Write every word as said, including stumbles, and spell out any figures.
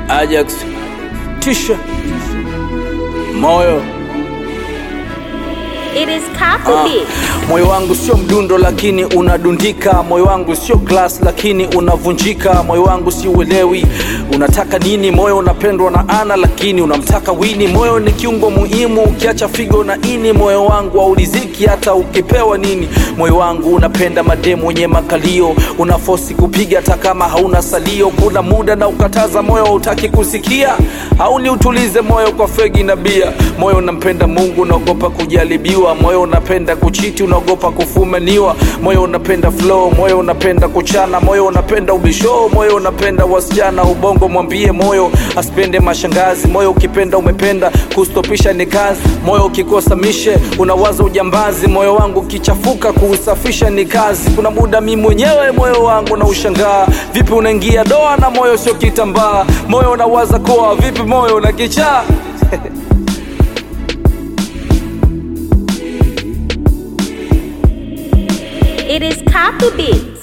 Ajax, Tisha, Moyo. It is Kapu Ah, Beat. moyo wangu sio mdundo lakini unadundika. Moyo wangu sio glass lakini unavunjika. Moyo wangu si uelewi unataka nini. Moyo unapendwa na ana lakini unamtaka wini. Moyo ni kiungo muhimu ukiacha figo na ini. Moyo wangu hauliziki hata ukipewa nini. Moyo wangu unapenda mademu wenye makalio. Unafosi kupiga hata kama hauna salio. Kuna muda na ukataza moyo hutaki kusikia. Au ni utulize moyo kwa fegi na bia. Moyo unampenda Mungu unaogopa kujaribiwa. Moyo unapenda kuchiti unaogopa kufumaniwa. Moyo unapenda flow, moyo unapenda kuchana. Moyo unapenda ubisho, moyo unapenda wasichana. Ubongo mwambie moyo asipende mashangazi. Moyo ukipenda umependa, kustopisha ni kazi. Moyo ukikosa mishe unawaza ujambazi. Moyo wangu kichafuka kuusafisha ni kazi. Kuna muda mimi mwenyewe moyo wangu na ushangaa. Vipi unaingia doa na moyo sio kitambaa. Moyo unawaza koa, vipi moyo unakichaa. It is Kapu Beat.